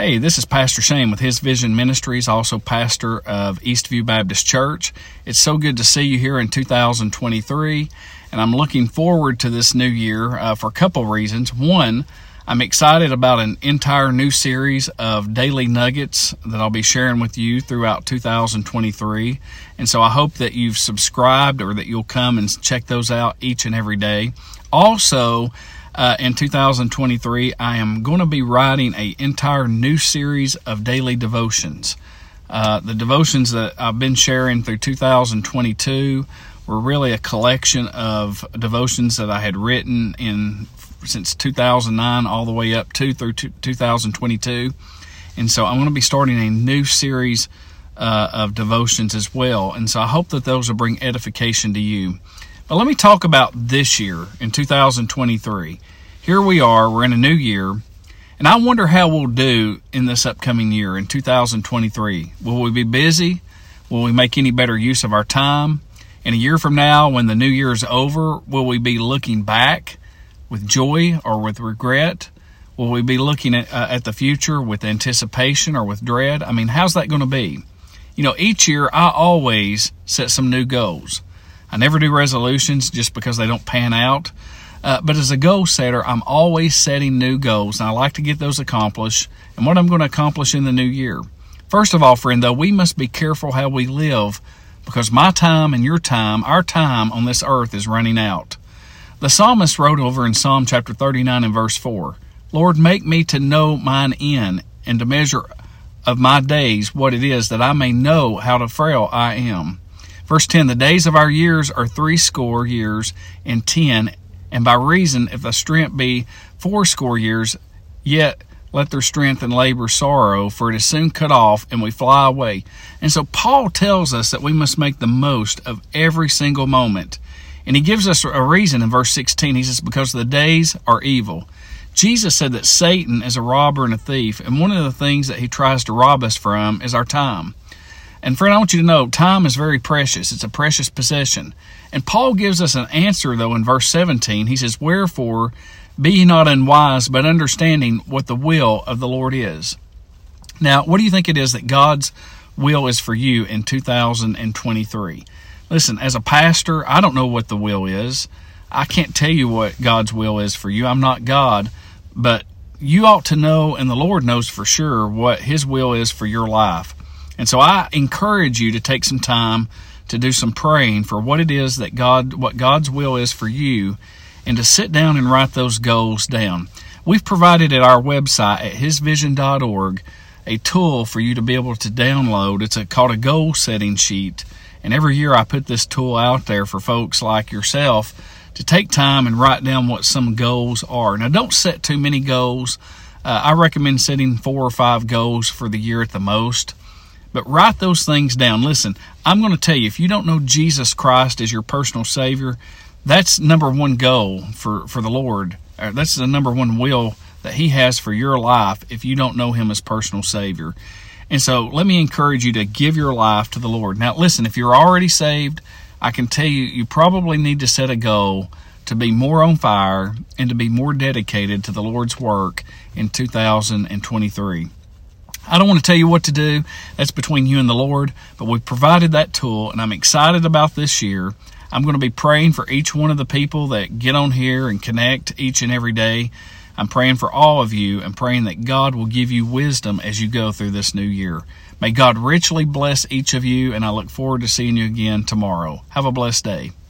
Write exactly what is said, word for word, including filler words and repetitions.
Hey, this is Pastor Shane with His Vision Ministries, also pastor of Eastview Baptist Church. It's so good to see you here in two thousand twenty-three, and I'm looking forward to this new year uh, for a couple reasons. One, I'm excited about an entire new series of daily nuggets that I'll be sharing with you throughout two thousand twenty-three, and so I hope that you've subscribed or that you'll come and check those out each and every day. Also, Uh, in two thousand twenty-three, I am going to be writing an entire new series of daily devotions. Uh, the devotions that I've been sharing through two thousand twenty-two were really a collection of devotions that I had written in since two thousand nine all the way up to through two thousand twenty-two. And so I'm going to be starting a new series uh, of devotions as well. And so I hope that those will bring edification to you. But let me talk about this year in two thousand twenty-three. Here we are, we're in a new year, and I wonder how we'll do in this upcoming year in two thousand twenty-three. Will we be busy? Will we make any better use of our time? In a year from now, when the new year is over, will we be looking back with joy or with regret? Will we be looking at, uh, at the future with anticipation or with dread? I mean, how's that going to be? You know, each year I always set some new goals. I never do resolutions just because they don't pan out. Uh, but as a goal setter, I'm always setting new goals, and I like to get those accomplished and what I'm going to accomplish in the new year. First of all, friend, though, we must be careful how we live because my time and your time, our time on this earth is running out. The psalmist wrote over in Psalm chapter thirty-nine and verse four, Lord, make me to know mine end and to measure of my days what it is that I may know how to frail I am. Verse ten, the days of our years are threescore years and ten, and by reason, if the strength be fourscore years, yet let their strength and labor sorrow, for it is soon cut off, and we fly away. And so Paul tells us that we must make the most of every single moment. And he gives us a reason in verse sixteen. He says, because the days are evil. Jesus said that Satan is a robber and a thief, and one of the things that he tries to rob us from is our time. And friend, I want you to know, time is very precious. It's a precious possession. And Paul gives us an answer, though, in verse seventeen. He says, wherefore, be ye not unwise, but understanding what the will of the Lord is. Now, what do you think it is that God's will is for you in two thousand twenty-three? Listen, as a pastor, I don't know what the will is. I can't tell you what God's will is for you. I'm not God. But you ought to know, and the Lord knows for sure, what His will is for your life. And so I encourage you to take some time to do some praying for what it is that God, what God's will is for you, and to sit down and write those goals down. We've provided at our website at his vision dot org a tool for you to be able to download. It's a, called a goal setting sheet. And every year I put this tool out there for folks like yourself to take time and write down what some goals are. Now, don't set too many goals. Uh, I recommend setting four or five goals for the year at the most. But write those things down. Listen, I'm going to tell you, if you don't know Jesus Christ as your personal Savior, that's number one goal for, for the Lord. That's the number one will that He has for your life if you don't know Him as personal Savior. And so let me encourage you to give your life to the Lord. Now, listen, if you're already saved, I can tell you, you probably need to set a goal to be more on fire and to be more dedicated to the Lord's work in two thousand twenty-three. I don't want to tell you what to do. That's between you and the Lord, but we've provided that tool, and I'm excited about this year. I'm going to be praying for each one of the people that get on here and connect each and every day. I'm praying for all of you and praying that God will give you wisdom as you go through this new year. May God richly bless each of you, and I look forward to seeing you again tomorrow. Have a blessed day.